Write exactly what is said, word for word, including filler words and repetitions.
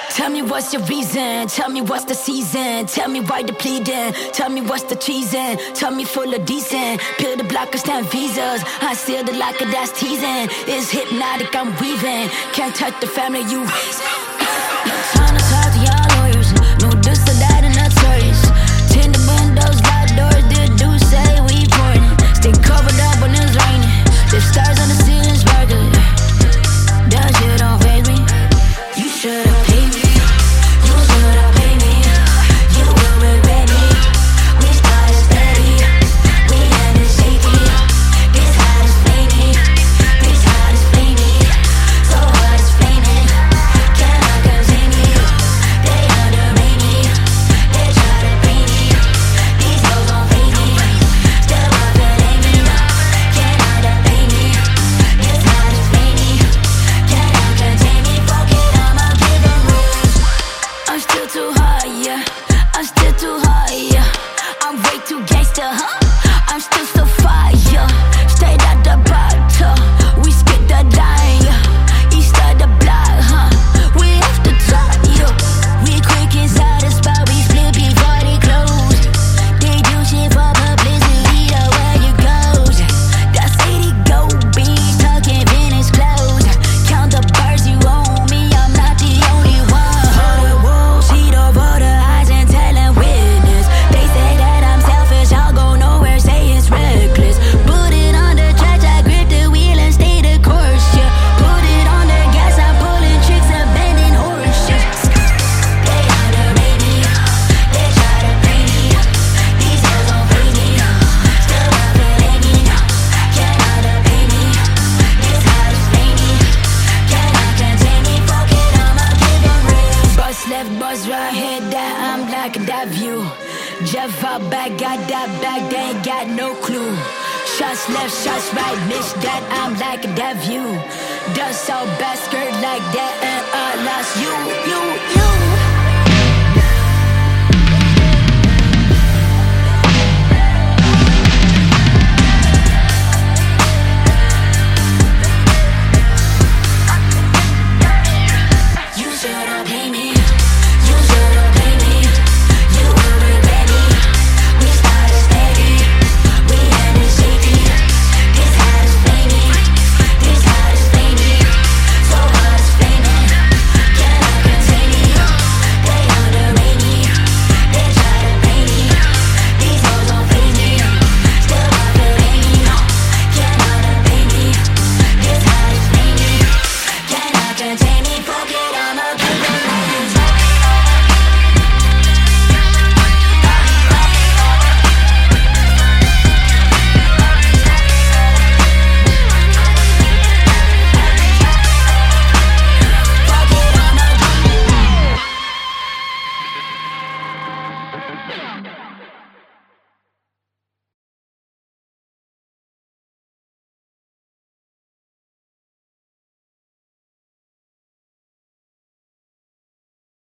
Tell me what's your reason, tell me what's the season. Tell me why the pleading, tell me what's the treason. Tell me full of decent, peel the block of stamp visas. I seal the locker, that's teasing. It's hypnotic, I'm weaving. Can't touch the family, you raising. No time to talk to y'all lawyers. No this or that and that's choice. Tinted windows, locked doors, the dudes say we pouring. Stay covered up when it's raining. There's stars on the ceiling, sparkle. That shit don't faze me. You should've paid me. You should've paid me. You will regret me. We started steady. We ended shaky. This hot is flaming. This hot is flaming. So hot is flaming. Cannot contain me. They underrate me. They try to bring me. These hoes don't faze me. Still up and aim me. Cannot obey me. This hot is flaming. Cannot contain me. Fuck it, I'ma give them rules. I'm still too high, yeah. I'm still too high, yeah. I'm way too gangster, huh? I'm still so fire. Straight out the bottle. We skip the line, yeah. East of the block, huh? We off the top, yeah. We quick inside the spot. We split before they close. They do shit for publicity, the way it goes. That's eighty gold beans, tucking vintage clothes. Count the bars you owe me, I'm not the only one. Hold wolves, heat over the eyes and telling witness. They say that I'm selfish, I'll go nowhere, say it's reckless. Put it on the track, I grip the wheel and stay the course, yeah. Put it on the gas, I'm pulling tricks, abandoned horseshit. They underrate me, they try to bring me. These hoes don't free me, still up and aim me. Cannot obey me, this hot is flaming. Cannot contain me, fuck it, I'ma give them real. Bus left, bus right, hit that, I'm like that view. Jeff out back, got that back, they ain't got no clue. Shots left, shots right, bitch, that I'm like that view. Dust so bad, skirt like that, and I lost you, you, you.